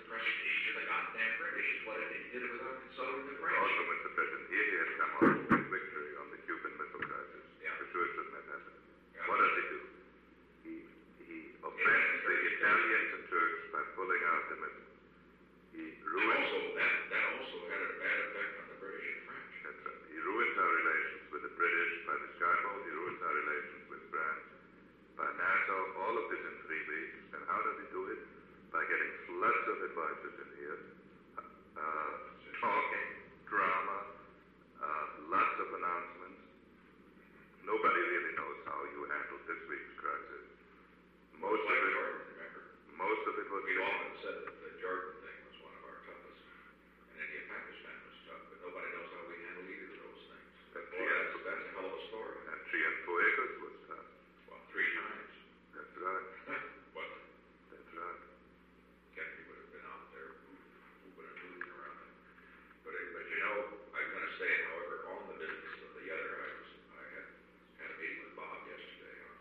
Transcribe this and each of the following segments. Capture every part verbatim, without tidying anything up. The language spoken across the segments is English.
prestige of the goddamn British is what it is. He did it without consulting the French. Also, Mister President, here he has come off with victory on the Cuban Missile Crisis. Yeah. For sure shouldn't have happened. Yeah. What does he do? He, he offends the Italians and Turks by pulling out the missiles. He ruins... Also, that, that also had a bad effect on the British and French. That's right. He ruins our relations with the British by the Skyfall. He ruins our relations with France by Nassau. All of this in three weeks. And how does he do it? By getting floods of advisors in here, uh, talking, drama, uh, lots of announcements. Nobody really knows how you handled this week's crisis. Most like of it, Jordan, remember? most of it was... We often said that the Jordan thing was one of our toughest, and India Pakistan was tough, but nobody knows how we handled either of those things. And Boy, that's, that's a hell of a story. And Cienfuegos was tough. Well, three times. That's right. But That's right. Kennedy would have been out there moving and moving around it. But, it, but you know, I'm going to say, however, on the business of the other, I was, I had, had a meeting with Bob yesterday. On,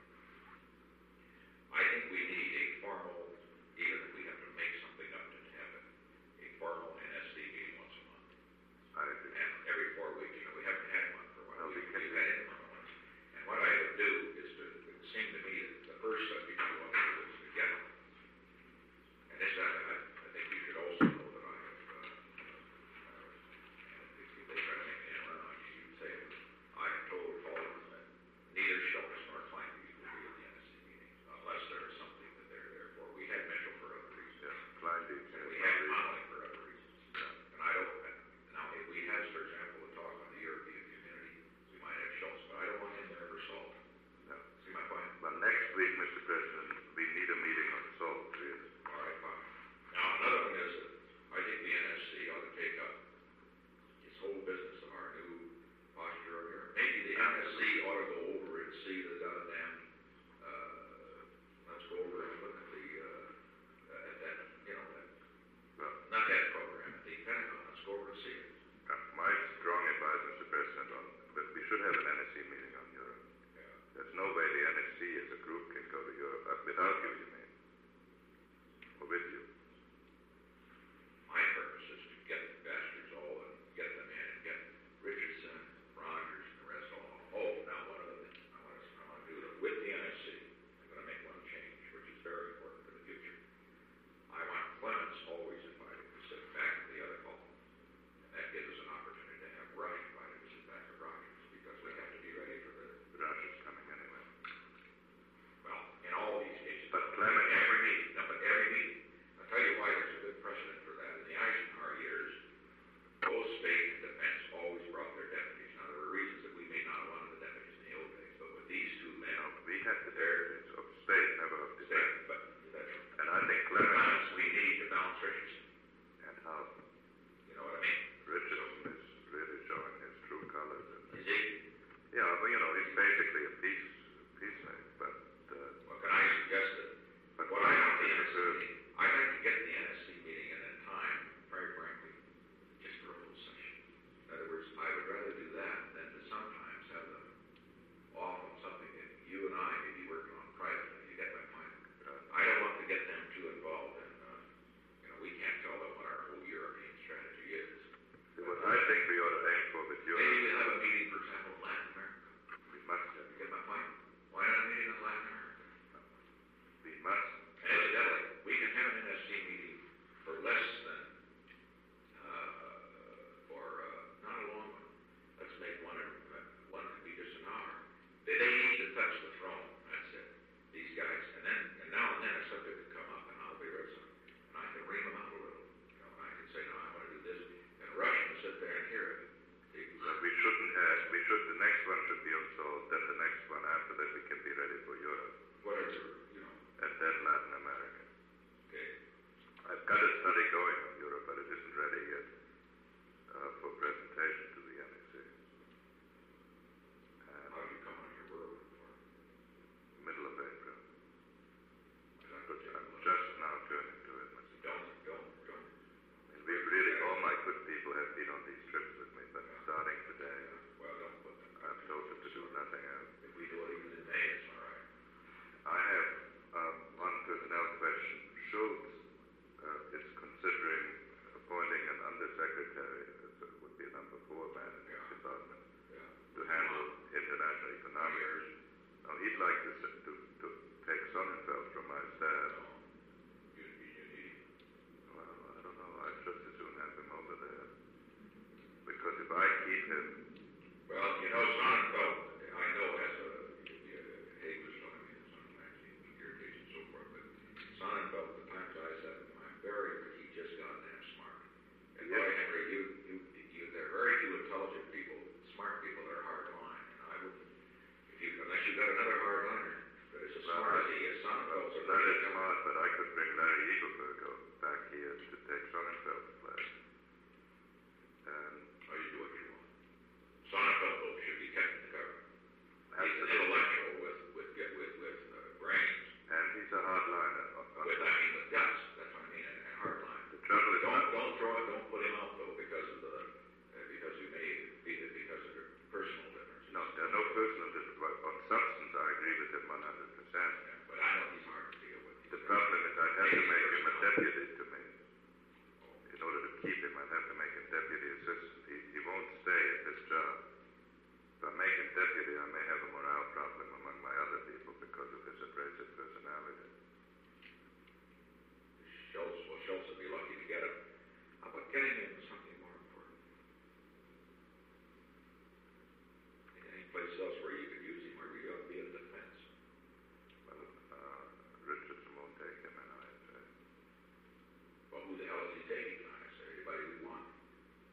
I think we need a formal, even if we have to make something up to have it, a formal N S C meeting once a month. I agree. And every four weeks, you know, we haven't had one for a while. No, we We've can't. had informal ones. And what I would do is to, it would seem to me that the first subject I want to do is to get them. And this, I, I, I think you should also know that I have, uh, uh, if if they try to make me run on you, you'd say, I have told Paul that neither Schultz nor Kleindienst will be at the N S C meeting unless there is something that they're there for. We had Mitchell for other reasons. Yes, Kleindienst. And we had Connolly for other reasons. And I don't, now, if we had, for example, a talk on the European community, we might have Schultz, but I don't want him there for salt. No. See my point? Well, next week, Mister President, we need a meeting on salt, really. All right, fine. Now, another one is that I think the N S C ought to take up this whole business of our new posture over here. Maybe the N S C ought to go over and see the goddamn, uh, let's go over and look at the, uh, at that, you know, that, Well, not that program, at the Pentagon. Let's go over and see it. uh, my strong advice, Mister President, on, but we should have an N S C meeting on Europe. Yeah. There's no way the N S C as a group can go to Europe, uh, without you, you mean, or with you. My purpose is to get the bastards all and get them in and get Richardson, Rogers, and the rest all. Oh, now one other thing. I want to, I want to do it with the N S C. I'm going to make one change, which is very important for the future. I want Clemens always invited to sit back at the other hall. And that gives us an opportunity to have Rush invited to sit back at Rogers because we have to be ready for the, Russia's coming anyway. well, in all these cases. But Clemens, Every meeting, no, but every meeting. I'll tell you why there's a good precedent for that. In the Eisenhower years, both state and defense always brought their deputies. Now, there were reasons that we may not have wanted the deputies in the old days, but with these two men, you know, we had the heritage of state, never of state, defense. but that's And I think the Clemens balance we need to balance Richardson. and how You know what I mean? Richardson is really showing his true colors. And, Is he? yeah, well, you know, he's basically a peace, peacemaker, but, uh, Well, can I suggest that but what I want the N S C Clemens is, meeting, I'd like to get the N S C meeting and in time, very frankly, just for a little session. In other words, I would rather do that than to sometimes have them off on something that you and I may be working on privately. You get my point? uh, I don't want to get them too involved in, uh, you know, we can't tell them what our whole European strategy is. what I think we ought to aim for with Maybe Europe, we'll have a meeting, for example, in Latin America. we must, You get my point? Why not a meeting in Latin America? we must, And incidentally, we can have an N S C meeting for less than, uh, for, uh, not a long one. Let's make one, uh, one could be just an hour. They, they need to touch the throne, that's it, these guys. And then, and now and then a subject could come up and I'll be ready, and I can ream them out a little. You know, and I can say, no, I want to do this. And Rush can sit there and hear it. but we shouldn't have, we should, the next one should be on salt, then the next one after that we can be ready for Europe, Whatever, you know, and then Latin America. okay. I've got a study going on Europe, but it isn't ready yet uh, for presentation to the N S C. And How do you come on your word for? middle of April. Because But I'm I'm just now turning to it. Mister Don't, don't, don't. And we've really, all my good people have been on these trips with me, but starting today, Well, don't put them. I've told them to do nothing else. If we do it even in May, it's all right. I have um, one personnel question. Schultz uh, is considered number four man in his Yeah. department Yeah. to handle international economics. Now, he'd like to, s- to, to take Sonnenfeld from my staff. No. You, you, you need, Well, I don't know. I'd just as soon have him over there. Because if I keep him, well, you know, Sonnenfeld, I know has a, Haig was telling me this on magazine, irritation and so forth, but Sonnenfeld, the times I said, I'm very, he just got damn smart. And Yes. boy, Henry, you, you, you, there are very few intelligent people, smart people that are hard line. And I would, if you, unless you got another hard liner, but it's as Well, smart I- as he is, Sonnenfeld's a that really is smart, but I could bring Larry Eagleberger back here to take Sonnenfeld's place. And Oh, you do what you want. Sonnenfeld, though, should be kept in the government. He's an absolutely. intellectual with, with, with, with, with uh, brains. And he's a hardliner. With, I mean, with guts, that's what I mean, and, and hard line. The trouble is Don't, not, don't throw it, don't put him out though, because of the, uh, because you may be, because of your personal differences. no, there are no personal differences. On substance, I agree with him one hundred percent. Yeah, but I know he's hard to deal with. The problem is I'd have to make him a deputy to me. In order to keep him, I'd have to make him deputy assistant. He, he won't stay at this job. If I make him deputy, I may have a morale problem among my other people because of his abrasive personality. Schultz, well, Schultz would be lucky to get him. How about getting him something more important? Any place else where you could use him, where we ought to be in defense? Well, uh, Richardson won't take him, and I say, Well, who the hell is he taking, I say, anybody we want?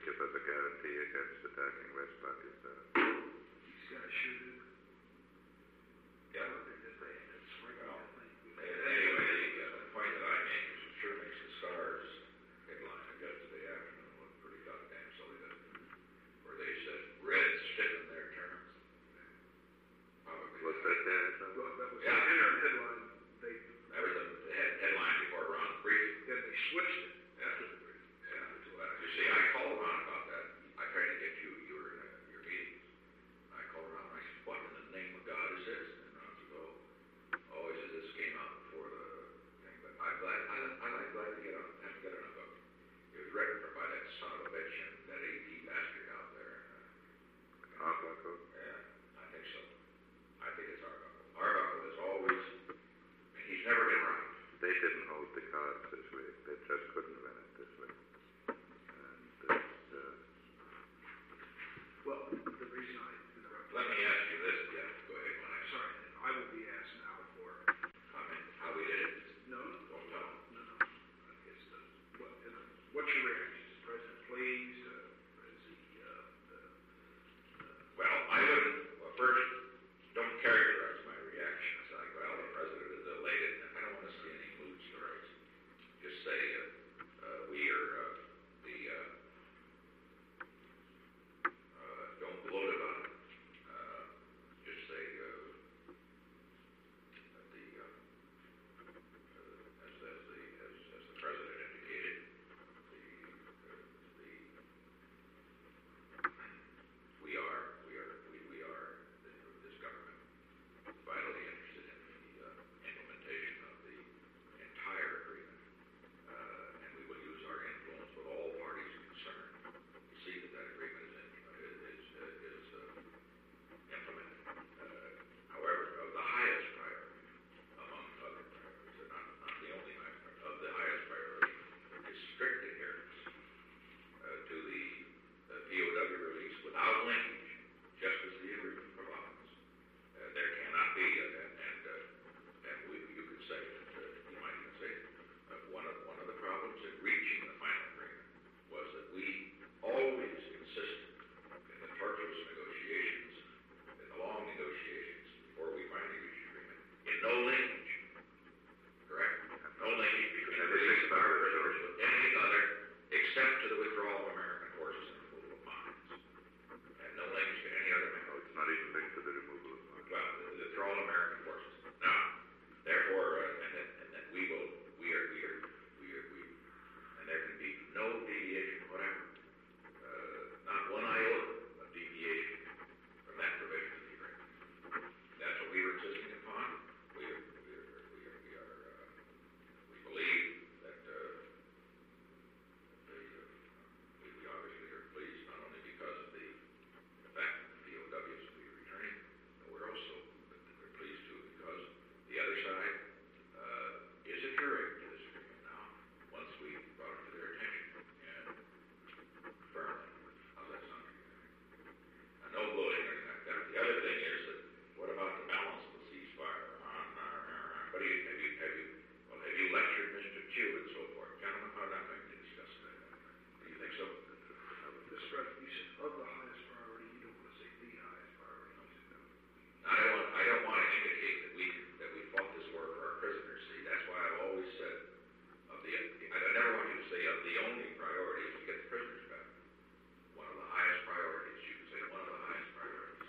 give us a guarantee against attacking West Pakistan. He's got to shoot it. Yeah. Well, that's right. Well, anyway, the, uh, the point that I make is it sure makes the Stars headline of yesterday afternoon look pretty goddamn silly, that, where they said Reds stiffen their terms. Probably. Was that there? Well, that was Yeah. the interim headline. They, That was the the head, headline before Ron's briefing. then they switched it after the briefing. Yeah, you see, I called Ron about that. I tried to get you, you were in a, your meetings. I called Ron, I said, what in the name of God is this? And Ron said, oh, oh, he said, this came out before the thing, but I'm glad, I, I'm glad to get on, have to get on a book. It was written by that son of a bitch and that A D bastard out there. Uh, Arbuckle? yeah, I think so. I think it's Arbuckle. Arbuckle is always, I mean, he's never been right. They didn't hold the cards this week. They just couldn't win it this week. And it's, uh, Well, the reason I interrupted. Let me ask you this, Jeff, go ahead, when I Sorry, I will be asked now for, comment how we did it. no, no, Don't tell. no, no. I guess the, what, you know, what's your reaction? Is the president pleased? Uh, is he, uh, uh, Well, I wouldn't, well, first, don't characterize my reaction as like, well, the president is elated. I don't want to see any mood stories. Just say, uh, uh, we are, uh, the, uh, uh, don't gloat about it. Uh, just say, uh, that the, uh, uh, as, as the, as, as the president indicated, the, uh, the, we are, we are, we, we are, this government vitally interested in the uh, implementation of the entire agreement, uh, and we will use our influence with all parties concerned to see that that agreement is, in, uh, is, uh, is uh, implemented. Uh, however, of the highest priority, among other priorities, and not, not the only high priority, of the highest priority is strict adherence uh, to the uh, P O W release without linkage, just as the agreement provides. Uh, there cannot be, uh, and, and, uh, and we, you could say, uh, you might even say, uh, one of one of the problems in reaching the final agreement was that we always insisted in the tortuous negotiations, in the long negotiations before we finally reached agreement, in no linkage. Correct? No linkage between the release of our reserves with any other except to the withdrawal of American forces and removal of mines. And no linkage to any other no, it's not even linked to the removal of mines. well, the withdrawal of American forces. Now, therefore, uh, and then, and then we will, we are, we are, we are, we, and there can be no deviation whatever. Uh, not one iota of deviation from that provision of the agreement. That's what we were insisting upon. We are, we are, we are, we are, uh, we believe that, uh, the, uh, we, we obviously are pleased not only because of the, the fact that the P O Ws will be returning, but we're also we're pleased too because the other side uh, is adhering to this agreement now. Once we brought it to their attention and firmly, how's that sound? And no gloating or anything like that. The other thing is that what about the balance of the ceasefire? Uh, uh, uh, what do you have you have you well have you lectured Mister Chu and so forth, gentlemen? How that might be discussed? Do you think so? Mister President, you said of the highest priority, you don't want to say the highest priority. You said no. I don't want, I don't want to indicate that we, that we fought this war for our prisoners. See, that's why I've always said of the, I never want you to say of the only priority is to get the prisoners back. One of the highest priorities, you can say one of the highest priorities.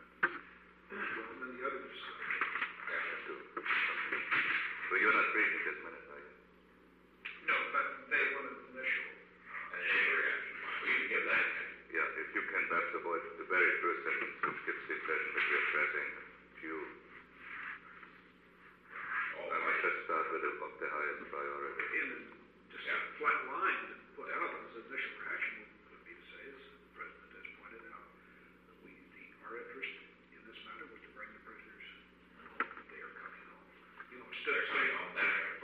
Well, and then the other is, uh, Yeah, So, so you're not briefing this minute, are you? no, but they wanted initial. an initial reaction. We can give that. Yeah, if you can perhaps avoid the very first sentence, which gives the impression that we are pressing few. Oh, I might just start with the, of the highest priority. And then just Yeah. a flat line to put out as initial reaction would be to say, as the president has pointed out, that we, the, our interest in this matter was to bring the prisoners home. They are coming home. You know, instead they're of saying saying, all that.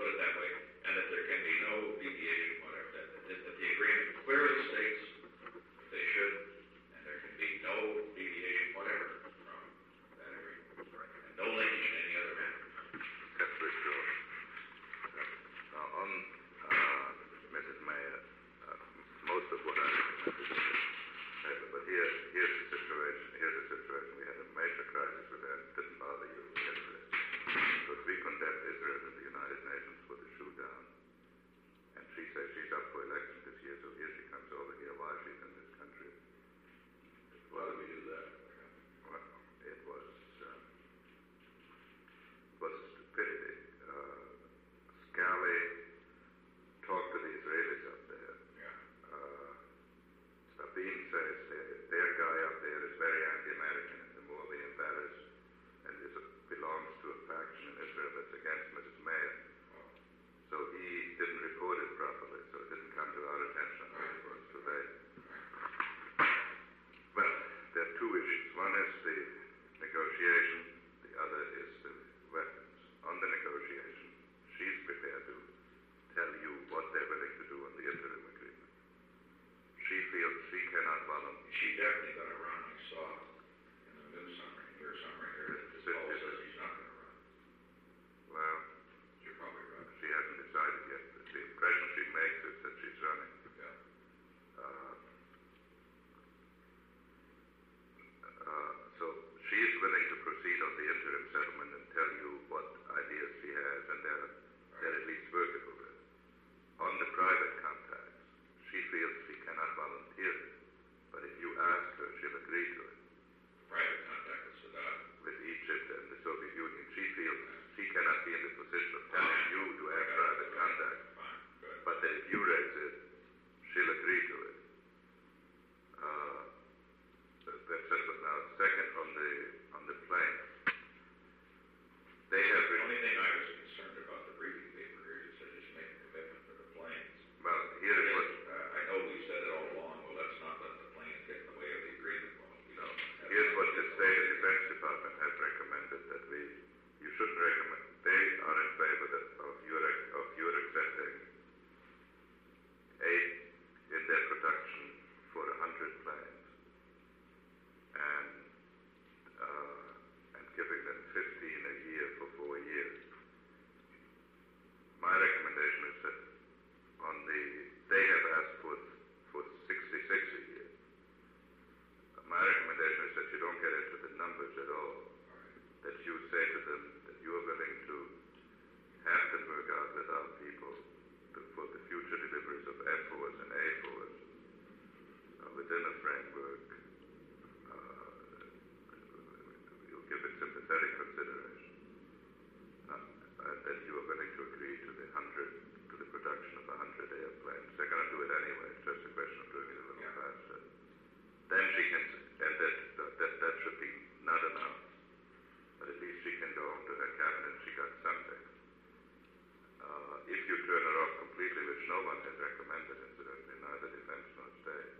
Bean says, their, their guy up there is very anti-American and the Moabite embarrassed and is a, belongs to a faction in Israel that's against Missus Mayer. So he didn't record it properly, so it didn't come to our attention until it was too late. Well, there are two issues. One is the negotiation, the other is the weapons. On the negotiation, she's prepared to tell you what they're willing to do on the interim agreement. She feels she cannot volunteer. She definitely going to run. I saw in the news summary, your summary here, that this Paul says he's not going to run. Well, You're probably right. she hasn't decided yet. The impression she makes is that she's running. Yeah. Uh, uh, so she's willing to proceed on the interim settlement and tell you what ideas she has, and they're, they're at least workable with. On the private contacts, she feels she cannot volunteer it, but if you ask her, she'll agree to it. Private contact with Saddam. With Egypt and the Soviet Union, she feels she cannot be in the position of telling you to have private contact, Fine, good. but that if you raise it, she'll agree to it. Uh, that- that's just what now. Second, on the on the plane, they have The been, only thing I was concerned about the briefing paper here, you said just make a commitment for the planes. well, here is what, Uh, I know we said it all along, well, let's not let the planes get in the way of the agreement. Well, we no, don't. here's what the State and Defense Department has recommended, that we, you shouldn't recommend, they are in favor that, of your, of your accepting aid in their production for a hundred planes and, uh, and giving them fifteen a year for four years. My recommendation is that on the, they have asked for, for sixty-six a year. My recommendation is that you don't get into the numbers at all, that you say to them that you are willing to have them work out with our people to, for the future deliveries of F Force and A Force uh, within a framework. Uh, you'll give it sympathetic consideration. Uh, and that you are willing to agree to the hundred, to the production of a hundred airplanes. They're going to do it anyway. It's just a question of doing it a little Yeah. faster. Then she can, and that, that, that should be not enough. But at least she can go home to her cabinet, she got something. Uh, if you turn her off completely, which no one has recommended, incidentally, neither defense nor state,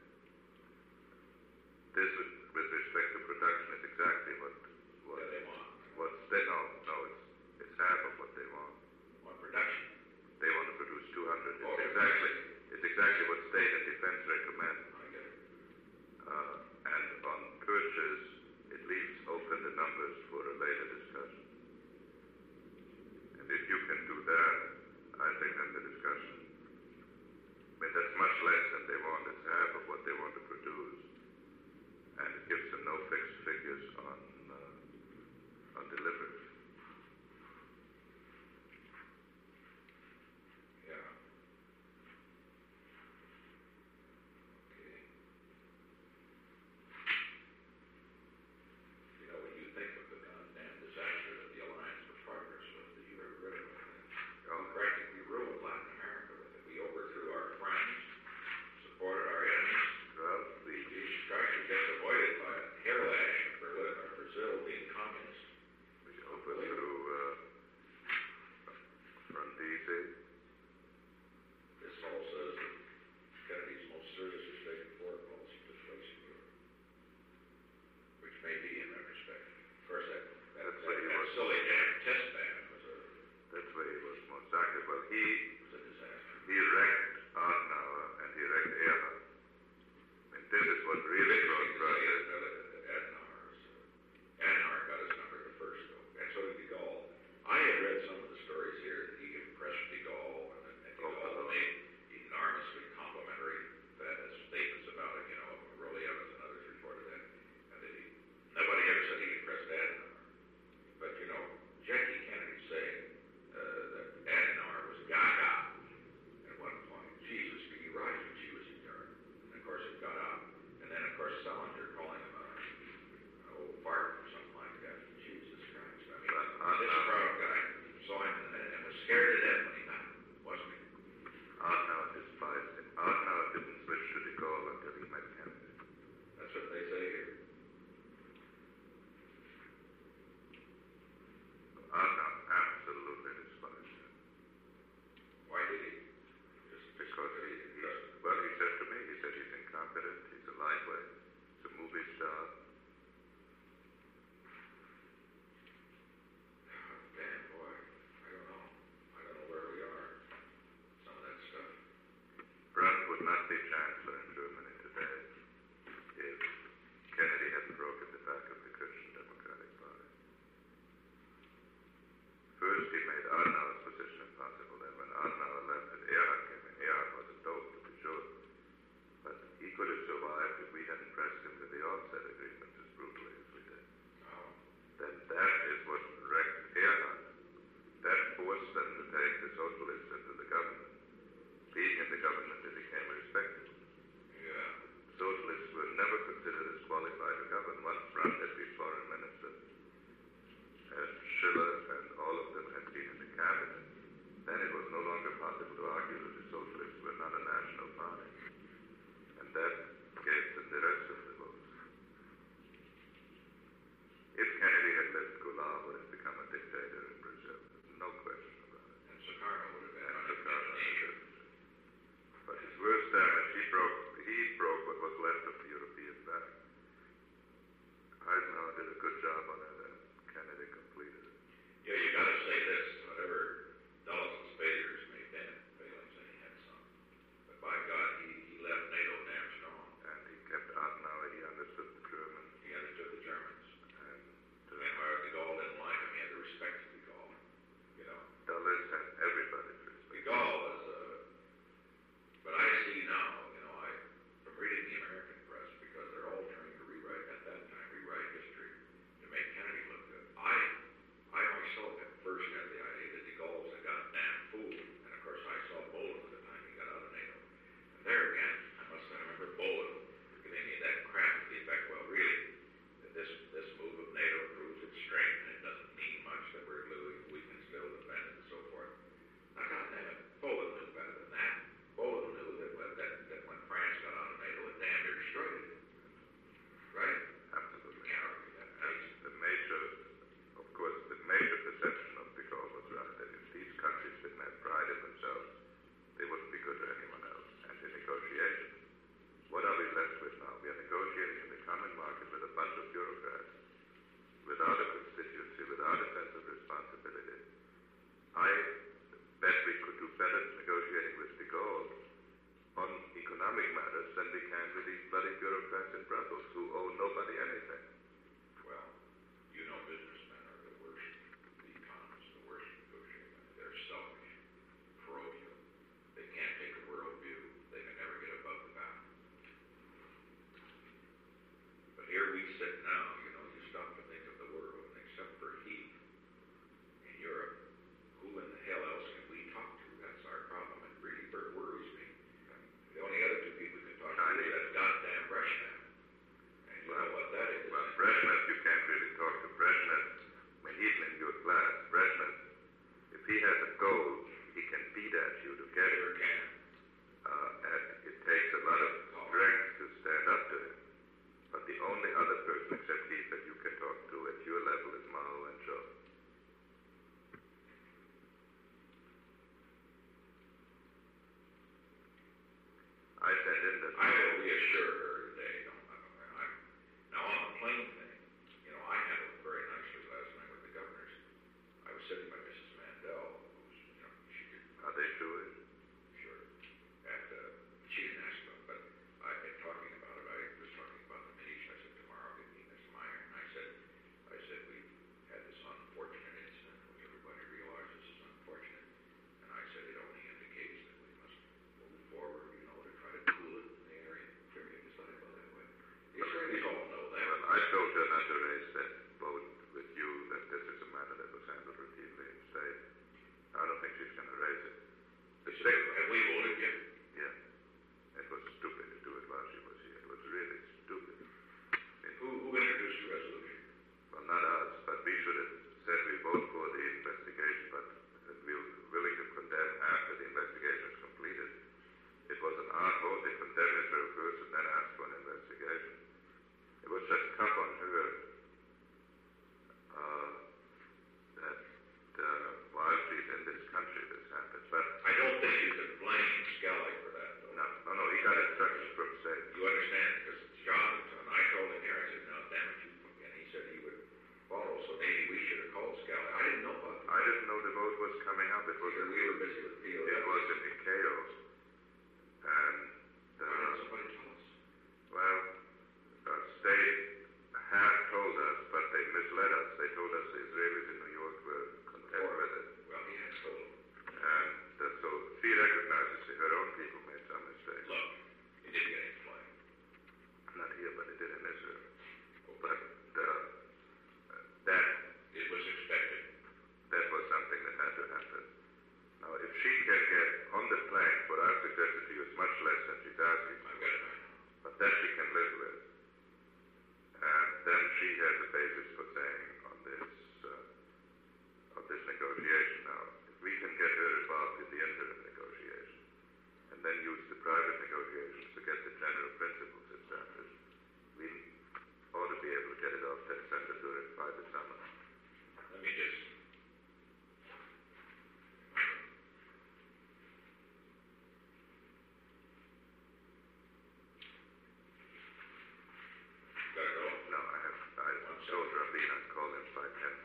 this, with, with respect to production, is exactly what, what, What they want. what they, no, no, it's, it's half of what they want. On production. They want to produce two hundred. It's Okay. exactly, it's exactly what state and defense recommend. I get it. Uh, and on purchase, it leaves open the numbers for a later discussion. And if you can do that, I think then the discussion, I mean, that's much less than they want. It's half of what they want to produce. And it gives them no fixed figures on, uh, on delivery. Yeah. Okay. You know, when you think of the goddamn disaster that the Alliance for Progress was, that you ever read about that? Oh. We practically ruined Latin America with it. We overthrew our friends, supported our enemies. Well, the, Jesus Christ, we just avoided by a hair lash of Berlin or Brazil being communist. we overthrew, uh, from D C. This all says that Kennedy's most serious mistake in foreign policy was facing Europe, which may be in that respect. Of course, that, that, That's that, what he that was. silly damn test ban was a, That's where he was most active. Well, he, was a disaster. he wrecked Adenauer and he wrecked Ehrhardt. I mean, this is what really brought progress. Adenauer's, uh, Adenauer got his number the first, though, and so did de Gaulle. I had read some of the stories here that he impressed de Gaulle, and, and de Oh, Gaulle hello. made enormously complimentary uh, statements about it, you know, Rowley Evans and others reported that, and that he, nobody ever said he impressed Adenauer. But, you know, Jackie Kennedy saying uh, that Adenauer was gaga at one point. Jesus, could you rise when she was in Europe? And of course it got out. And then, of course, Salinger calling him common market with a bunch of bureaucrats, without a constituency, without a sense of responsibility. I bet we could do better negotiating with de Gaulle on economic matters than we can with these bloody bureaucrats in Brussels who owe nobody anything. Well, you know businessmen are the worst, the economists, the worst negotiators. They're selfish, parochial. They can't take a world view. They can never get above the bound. But here we sit now, you know, you stop to think of the world, and except for heat in Europe, who in the hell else can we talk to? That's our problem. It really worries me. The only other two people we can talk to is that goddamn Brezhnev. And you know what that is. Well, Brezhnev, you can't really talk to Brezhnev when he's in your class. Brezhnev, if he has a goal, he can beat at you to get Sure it. can. Uh, and it takes a lot of strength to stand up to him. But the only other person except he that you can talk to at your level is Mao and Zhou. I sent in the... I will reassure her today. Don't, I don't, I'm, now on the plane thing, you know, I handled it very nicely last night with the governors. I was sitting by Missus Mandel, who's, you know, she could, Are they Jewish? sure, and uh, she didn't ask about it, but I've been talking about it. I was talking about the Mideast. I said, tomorrow I'll get Minas Meyer. And I said, I said, we've had this unfortunate incident, which everybody realizes is unfortunate. And I said, it only indicates that we must move forward, you know, to try to cool it in the area. Period. Just let it go that way. The Israelis all know that. Well, I told her not to raise that vote with you, that this is a matter that was handled routinely in state. I don't think she's going to raise it. The They said, second, have we voted yet? yeah, it was stupid to do it while she was here. It was really stupid. I mean, Who, who introduced the resolution? well, not us, but we should have said we vote for the investigation, but we're willing to condemn after the investigation is completed. It was an odd vote. They condemned Israel first and then asked for an investigation. It was just tough on her uh, that uh, while she's in this country, this happened. But I don't think you can blame Skelly for that, though. no, no, no, he got instructions from state. You understand? Because John, I told him here, I said, no, damn it, you, and he said he would follow, so maybe we should have called Skelly. I didn't know about it. I didn't know the vote was coming up. It was in, We were busy with P O W. it was in chaos. And Why uh, didn't somebody tell us? well, uh, state had told us, but they misled us. They told us the Israelis in New York were content with it. Well, he had told him. And uh, so she recognizes that her own people made some mistakes. Look, he didn't get any play. Not here, but it did in Israel. But uh, that It was expected. that was something that had to happen. Now, if she can get on the plane, what I've suggested to you is much less than she's asking, I've got it right now. but that she can live with. And then she has a basis for saying on this uh, of this negotiation. Now, if we can get her involved in the interim negotiation, and then use the private negotiations to get the general principles established, we ought to be able to get it off that center during by the summer. Let me just. Gotta go. No, I have, I told Rabin I'd call him five, ten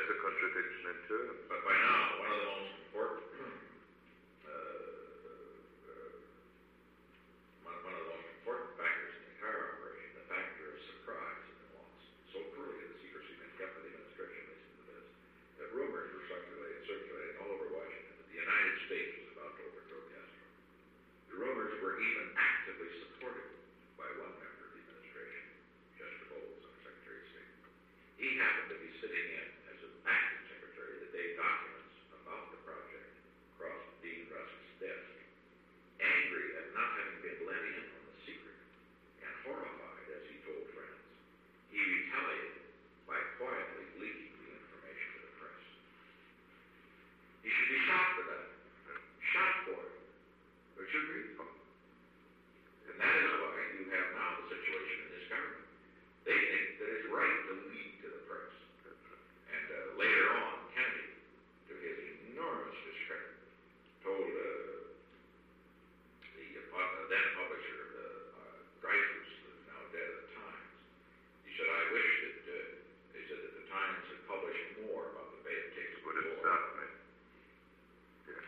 that's a contradiction in terms. But by now, one of the most important, uh, uh, one, one of the most important factors in the entire operation, the factor of surprise, has been lost. So clearly, the secrecy been kept by the administration, listen to this, that rumors were circulating, circulating all over Washington that the United States was about to overthrow Castro. The rumors were even actively supported by one member of the administration, Chester Bowles, our Secretary of State. He happened to be sitting in as an acting secretary the day documents about the project crossed Dean Rusk's desk, angry at not having been let in on the secret, and horrified, as he told friends. He retaliated by quietly leaking the information to the press. He should be shot for that. Shot for it. But should be. And that is why you have now the situation in this government. They think that it's right to leak to the press. And uh, later on, Kennedy, to his enormous discredit, told uh, the uh, then publisher of the uh, Dreyfus, who's now dead at the Times, he said, I wish that, uh, he said that the Times had published more about the Bay of Texas. Would have stopped me. Yeah.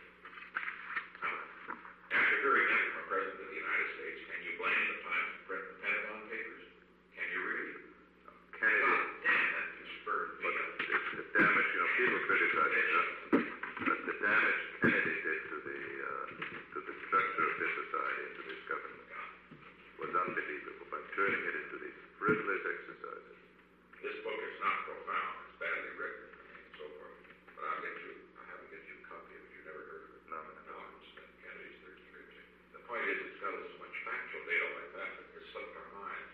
After hearing that from a president of the United States, can you blame the Times to print the Pentagon Papers? Can you really? Kennedy, God damn, that just spurred me but up. the, the damage, you know, people criticize Trump, but the damage Kennedy did to the, uh, to the structure of this society and to this government was unbelievable by turning it into these frivolous exercises. This book is not profound. It's badly written and so forth. But I'll get you, I'll have to get you a copy of it. You've never heard of it. No. Malcolm Smith, Kennedy's third scripture. The point is, it's got so much factual data like that that it's slipped our minds.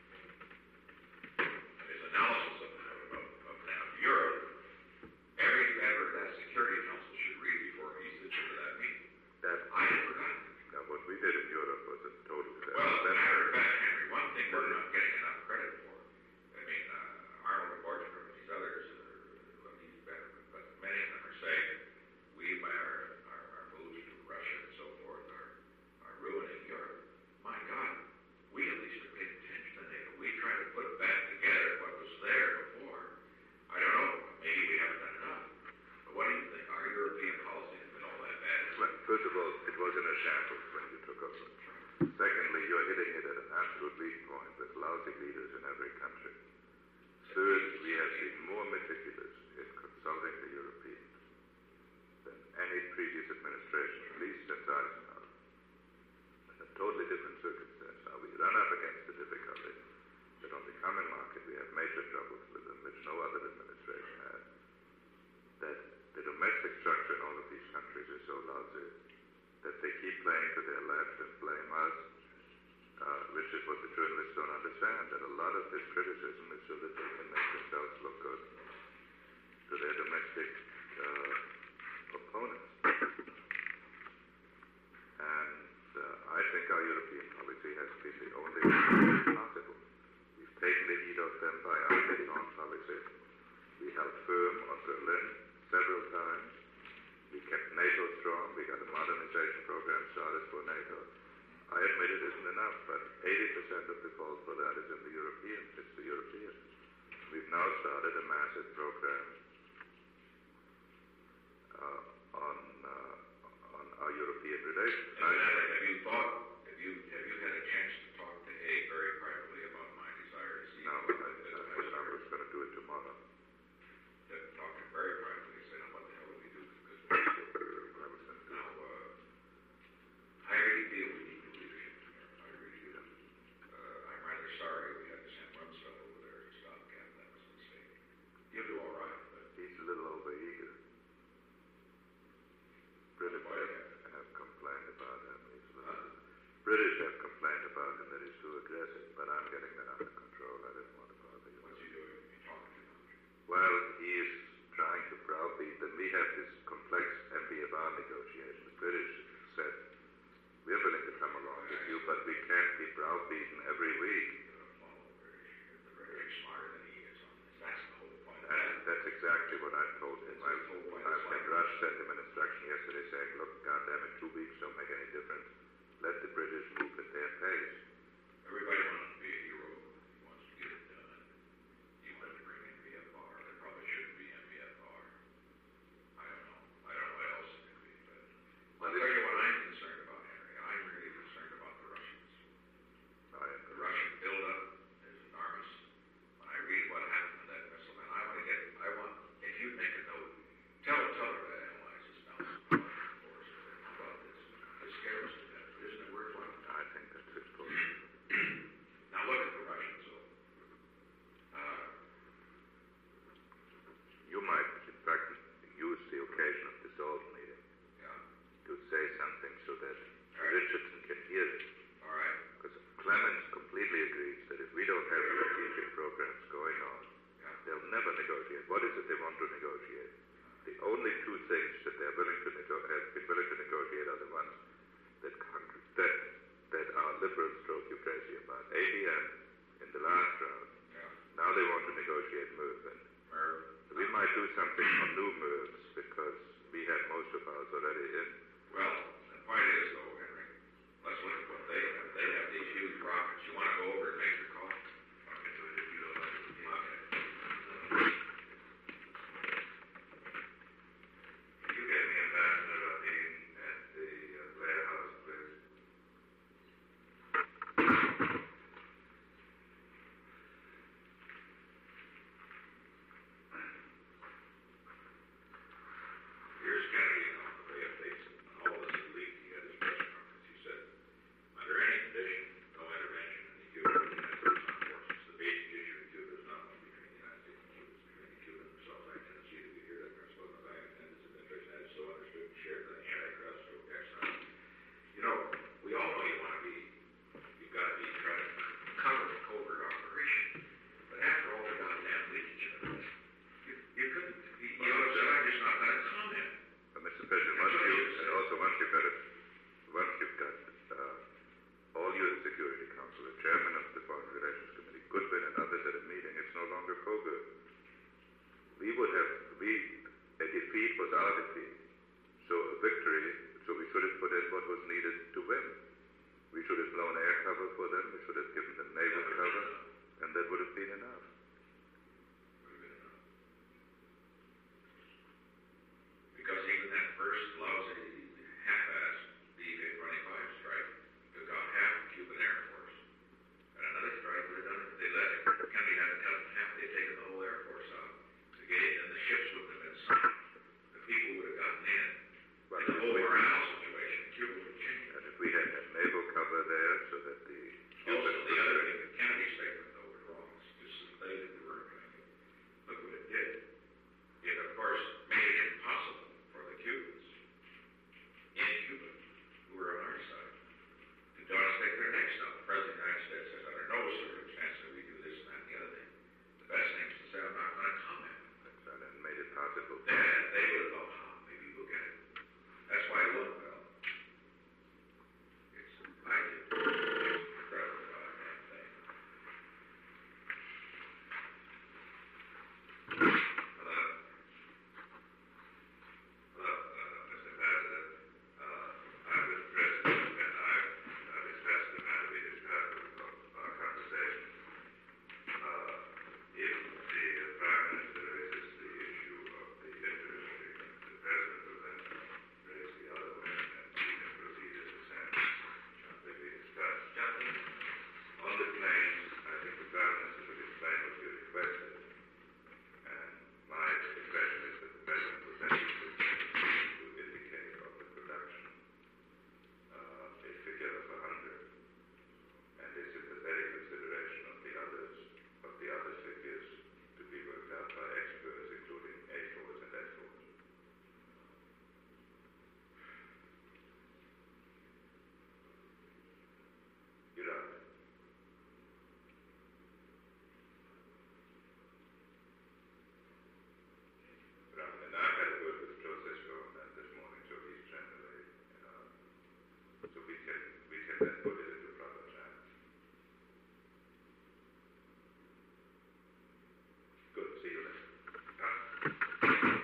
And his analysis of, of, of now Europe, every member of that Security Council should read before he sits into that meeting. That, I had forgotten. now, what we did in Europe was a total disaster. Well, as a matter of fact, Henry, one thing we're not getting enough credit for, I mean, uh, Arnold Borchgrove and these others, uh, well, he's better, but many of them are saying we, by our, our, our moves to Russia and so forth, are, are ruining Europe. My God, we at least are paying attention to NATO. We try to put back together what was there before. I don't know, maybe we haven't done enough. But what do you think? Our European policy has been all that bad? Well, first of all, it wasn't a shambles when you took over. Secondly, you're hitting it at an absolute weak point with lousy leaders in every country. Third, we have been more meticulous in consulting the Europeans than any previous administration, at least since Eisenhower. It's a totally different circumstance. Now, we run up against the difficulty that on the common market we have major troubles with them, which no other administration has. That the domestic structure in all of these countries is so lousy that they keep playing to their left and blame us, uh, which is what the journalists don't understand, that a lot of this criticism is so that they can make themselves look good to their domestic uh, opponents. And uh, I think our European policy has been the only one possible. We've taken the heat off them by our getting-on policy. We held firm on Berlin several times. We kept NATO strong. We got a modernization program started for NATO. I admit it isn't enough, but eighty percent of the fault for that is in the Europeans. It's the Europeans. We've now started a massive program uh, on uh, on our European relations. Exactly. Have you thought, have you, have you had a chance to talk to Haig very privately about my desire to see? No, I, I, I was going to do it tomorrow. To talk to him very privately, say, now what the hell do we do? Because I was going to do now, it. uh, I really feel we need new leadership here. I really do. Uh, I'm rather sorry we had to send Rumsfeld over there to stop Cap. That was a mistake. You'll do all right, but He's a little overeager. British Why? have, have complained about him. He's a little, British have complained about him that he's too aggressive, but I'm getting that under control. I didn't want to bother you. what's he doing? You talking to him? Well, he is trying to browbeat them. We have this complex M P F R negotiation. The British said, we're willing to come along with you, but we can't be browbeaten every week. They're very smarter than he is on this. That's the whole point. And that's exactly what I told him. I, I when Rush sent him an instruction yesterday saying, look, goddamn it, two weeks don't make any difference. Let the British move at their pace. Everybody wants to be a hero. He wants to get it done. He wanted to bring M P F R. There probably shouldn't be M P F R. what is it they want to negotiate? The only two things that they're willing to nego- have been willing to negotiate are the ones that country, that that our liberals drove you crazy about. A B M in the last round. Yeah. Now they want to negotiate movement. Or, We might do something on new moves because we have most of ours already in. well, the point is though, Henry, let's look at what they have. They have these huge rockets. You want to go over and make your call? I'll get to it if you don't like it. Okay. Can you get me Ambassador Rabin at the uh, Blair House, please? Here's Kennedy on the way updates and all this elite. He had his press conference. He said, under any condition, no intervention in the Cuban and United States armed forces. The basic issue in Cuba is not one between the United States and Cuba. It's between the Cuban themselves. I tend to see that we hear that principle in the back and it's an interest that is so understood and shared by the Antichrist or exile. You know, we all know you want to be, you've got to be trying to cover the covert operation. But after all the goddamn leakage of this, you, you couldn't, you, you know, said, I'm just not going to comment. Uh, Mister President, once you, and also once you've got, it, once you've got uh, all your Security Council, the chairman of the Foreign Relations Committee, Goodwin and others at a meeting, it's no longer covert. We would have, we, a defeat was our defeat. So a victory, so we should have put in what was needed to win. We should have blown air cover for them, we should have given them naval cover, and that would have been enough. Because even that first lousy, half-assed B eight twenty-five strike took out half the Cuban Air Force. And another strike would have done it. They let it. Kennedy had to cut it in half. They'd taken the whole Air Force out. The gate and the ships wouldn't have been sunk. The people would have gotten in. But And the whole morale situation in Cuba would change. And if we had had naval cover there so that the Also, the other thing, the Kennedy statement, though, was wrong. It's just that they didn't work. Look what it did. It, of course, made it impossible for the Cubans in Cuba, who were on our side, to don't stick their necks out. The President of the United States says, under no circumstance do we do this and that and the other thing. The best thing is to say, I'm not going to comment. and then made it possible. Then they would have thought, oh, maybe we'll get it. That's why, look, well, it's, I did, it's incredible goddamn thing. Hello. Hello, uh, Mister President. Uh, I'm with President and I've uh, discussed the matter we discussed of our conversation. Uh, if the uh, Prime Minister raises the issue of the interest rate, the President will then raise the other one and we can proceed as a sentence. That we discussed. Gentlemen, On the claims, I think the Prime Minister will explain what you requested. And my impression is that the President will then use it to indicate of the production uh, a figure of a hundred. And this is a very consideration of the others, of the other figures to be worked out by experts, including A force and S force. You're right. Right, and I had a word with Joseph on that this morning, so he's trying to lay, uh, so we can, we can then put it into proper channels. Good, see you later. Bye.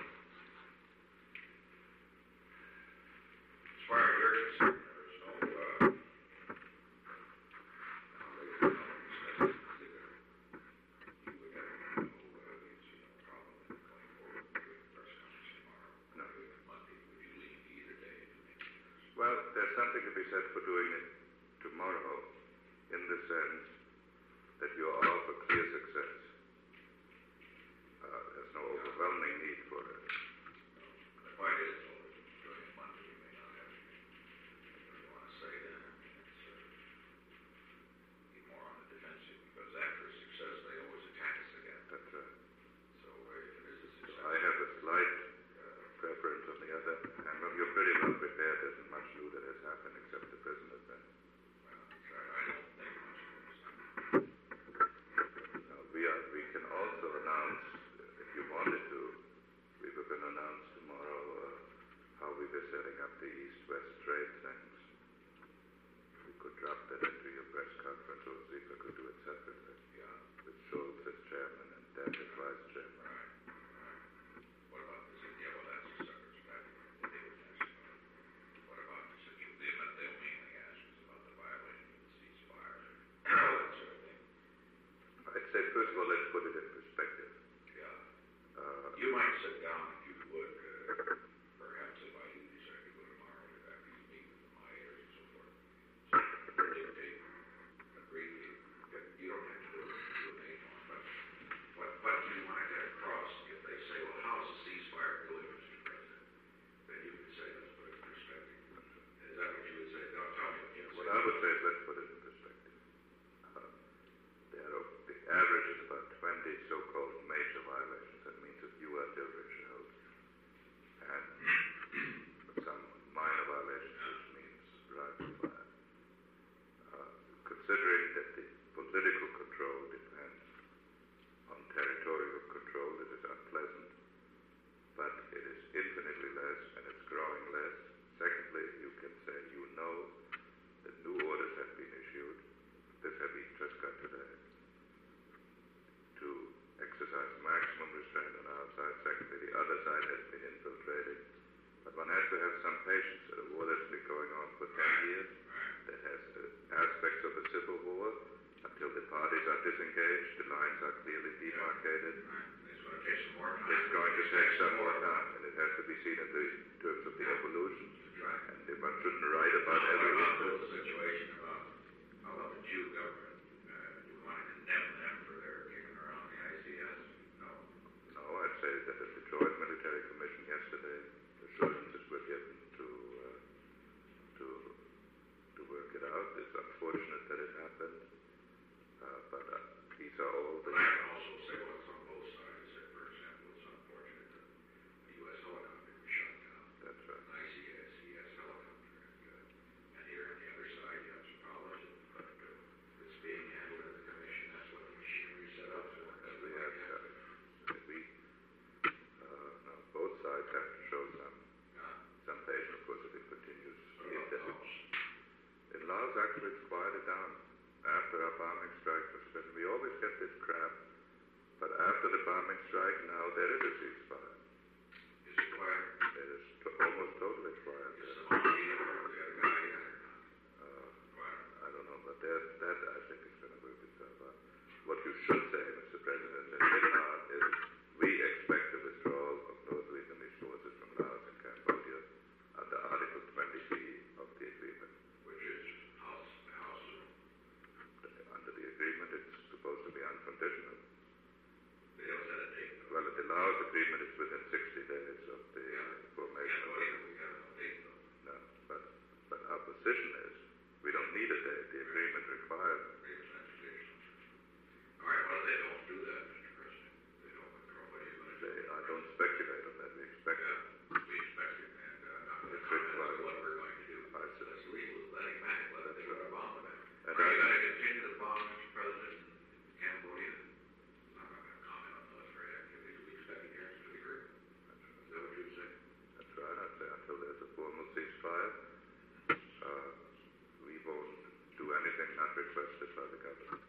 as far as you're concerned, there's no, uh, no, there's no, you would have no, uh, see no problem in going forward with the press conference tomorrow. No. Monday, would you lean to either day to make it? Well, there's something to be said for doing it tomorrow, in the sense that you are all for clear success. Uh, there's no overwhelming need for it. The point is, though, that during Monday, you may not have anything you want to say then. I mean, it's, uh, be more on the defensive, because after a success, they always attack us again. That's right. So uh, if it is a success. I have a slight uh, preference on the other hand. Well, you're pretty well prepared. There isn't much new that has happened except the prisoner's been. Well, I don't think much of this. Now, we are. We can also announce, uh, if you wanted to, setting up the East-West trade things. We could drop that into your press conference, or Ziegler could do it separately. Yeah. With Schultz as chairman and Dent as vice chairman. Right, right. What about the, yeah, well, that's a separate strategy. They were asking about. What about the situation? They, but they'll mainly ask us about the violation of the ceasefire, that sort of thing. I'd say, first of all, let's put it in perspective. Yeah. Uh, You might sit down if you would, uh, perhaps if I do decide to go tomorrow, if I can meet with the mayors and so forth. So, dictate, agree with you. But you don't have to do it, do a name on, but what, what do you want to get across if they say, well, how's the ceasefire doing, Mister President? Then you could say, let's put it in perspective. Is that what you would say? No, tell me what you would What say. I would say is let's put it in perspective. Uh, there are, the average is about twenty so-called major violations. That means that you are dervish held. And some minor violations, which means rifle fire. Uh, considering that the political control depends on territorial control, it is unpleasant, but it is infinitely less and it's growing less. Secondly, you can say you know that new orders have been issued. This have been just got today to exercise maximum restraint on our side. Secondly, the other side has been infiltrating. But one has to have some patience. A war that's been going on for ten years, that has uh, aspects of a civil war, until the parties are disengaged, the lines are clearly demarcated. It's going to take some more time. It's going to take some more time, and it has to be seen in the terms of the evolution. Right. And if one shouldn't write about What every about incident. the situation about, how about the Jew government? Uh, do you want to condemn them for their kicking around the I C S? No. No, I'd say that at the Joint Military Commission yesterday, assurances were given to uh, to to work it out. It's unfortunate that it happened, uh, but uh, these are all the. But I can also say what's on both sides. Say, for example, it's unfortunate that a U S helicopter was shot down. That's right. An I C S helicopter. And, uh, and here on the other side, you have some problems, but uh, it's being handled at the commission. That's what the machinery is set up for. And we have uh, we uh, no, both sides have to show some Yeah. some patience. Of course, if it continues. What about It- those? In Laos, actually, it's quieted down. After our bombing strike, Mister President, we always get this crap, but after the bombing strike, now there is a ceasefire. Is it quiet? It is to- almost totally quiet. Is the Mohammed or the other guy in it? Uh, Quiet. I don't know, but that, that I think is going to work itself out. What you should say, Mister President, and Myanmar is we expect the withdrawal of North Vietnamese forces from Laos and Cambodia under Article twenty B of the agreement. Which is house, the house of, Under the agreement, it's supposed to be unconditional. they don't set a date. Well, the Laos agreement is within sixty days of the Yeah. formation of Cambodia, the. we got no date though. No, but, but our position is we don't need a date. The agreement requires it. Real transportation. All right, well, they don't do that, Mister President. They don't withdraw. What are you going to do? They, I don't speculate on that. We expect it. Yeah, we expect it, and uh, not going to It's comment required. on what we're going to do. I see. That's legal. Let it back. Let it That's go to right. bomb it. And Are you I- going to continue to bomb, Mister President, in Cambodia? I'm not going to comment on military activities. We expect adherence to the agreement. Is that what you would say? That's right. I'd say until there's a formal ceasefire, uh, we won't do anything not requested by the government.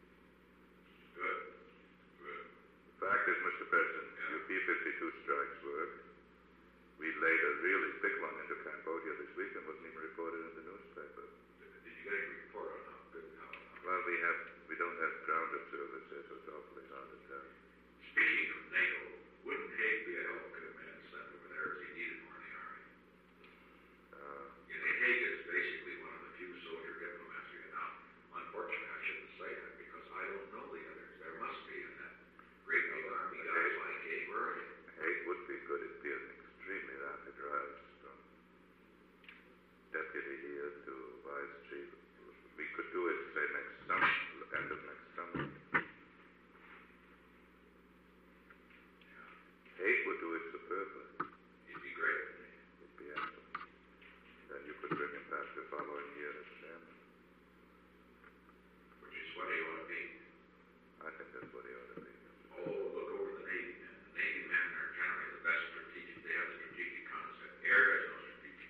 Good. Good. The fact is, Mister President, Yeah. your P fifty-two strikes worked. We laid a really big one into Cambodia this week and wasn't even reported in the newspaper. Did you get a report on how good, how, how Well, we have, we don't have ground observers there, so it's awfully hard to tell. Speaking of NATO, wouldn't Haig be a hell of a command sent over there if he needed more in the Army? Uh, You know, Haig is basically one of the few soldier diplomats we have now. Unfortunately, I shouldn't say that because I don't know the others. There must be in that great big Army guys like Haig Murray. Haig would be good. It'd be an extremely rapid rise from deputy here to vice chief. We could do it, say, next summer, end of next summer. Haig would do it superbly. He'd be great with me. It'd be excellent. Then you could bring him back the following year as chairman. Which is what he ought to be. I think that's what he ought to be. Oh, look over the Navy men. The Navy men are generally the best strategic. They have the strategic concept. Air has no strategic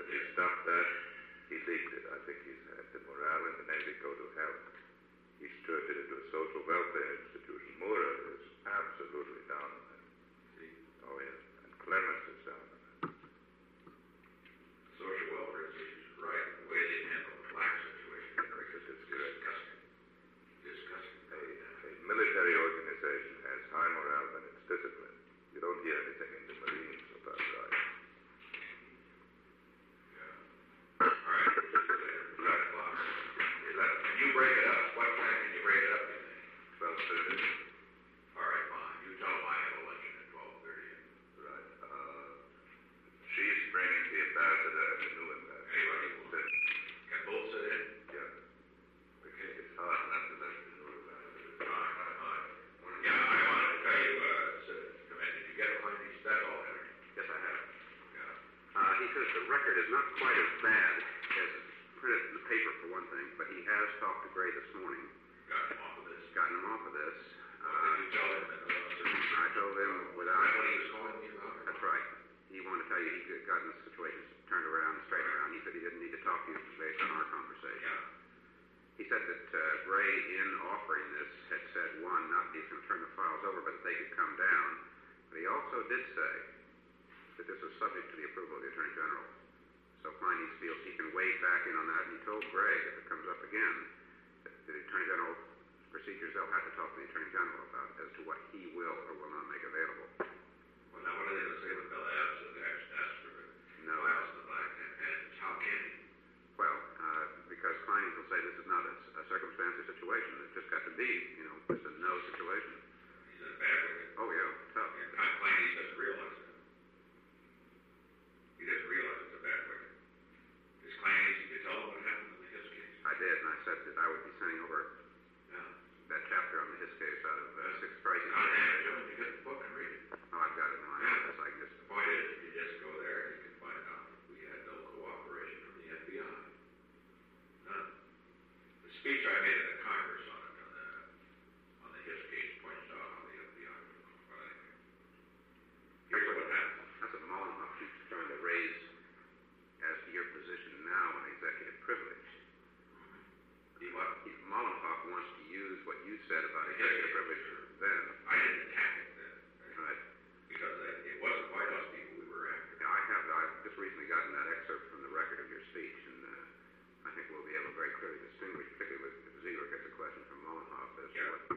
he stopped that, he leaked it. I think he's had the morale in the Navy go to hell. He's turned it into a social welfare institution. Mura is absolutely down on that. See? Oh, yes. And Clemens is down on that. Social welfare is right. The way they handle the black situation is disgusting. Disgusting. A, a military organization has high morale when it's disciplined. You don't hear anything in the Marines about that. Yeah. All right. Eleven o'clock. Eleven. Can you break it up? What time can you break it up, you think? Twelve thirty. All right, fine. You tell them I have a luncheon at twelve thirty. Right. Uh, she's bringing the ambassador and the new ambassador. Anybody will sit. Can both sit in? Yeah. Okay. It's hard not to let the new ambassador. Fine, fine, fine. Yeah, I wanted to tell you, uh, so, come in. Did you get one of these? That's all, Henry. Yes, I have. Yeah. Uh, he says the record is not quite as bad as printed in the paper, for one thing, but he has talked to Gray this morning, Got him off of this. gotten him off of this. What Uh, did you tell him in the last I told him without... That's what he was calling me about? That's right. He wanted to tell you he had gotten the situation turned around, straightened around. He said he didn't need to talk to you based on our conversation. Yeah. He said that uh, Gray, in offering this, had said, one, not that he's going to turn the files over, but that they could come down. But he also did say that this was subject to the approval of the Attorney General. So Klein feels he can weigh back in on that, and he told Gray, if it comes up again, that the Attorney General procedures, they'll have to talk to the Attorney General about as to what he will or will not make available. Well, now what are they going to say when Bill Adams is asked for the No. files in the black and, and how can he? Well, uh, because Klein will say this is not a, a circumstantial situation. It just got to be, you know, just a no situation. He's in a bad way. Oh, yeah, tough. And I'm claiming he doesn't realize it. He doesn't realize it's a bad way. His claim is you could tell him what happened in the his case. I did, and I said that I would be sending over Yeah. that chapter on the his case out of uh, Sixth Crisis. Not damn, Joe, you get the book and read it. Oh, I've got it in my office. I can just... The point is, you just go there and you can find out we had no cooperation from the F B I. None. The speech I made in the Congress on it, on the, on the his case points out how the F B I was involved. But anyway, here's what happened. That's what Mollenhoff keeps trying to raise as to your position now on executive privilege. He what? He, Mollenhoff wants to use what you said about executive privilege then. I didn't attack it then. Right. Because it it wasn't White House people we were after. Yeah, I have. I've just recently gotten that excerpt from the record of your speech, and uh, I think we'll be able to very clearly distinguish, particularly with if Ziegler gets a question from Mollenhoff, as to Yeah. what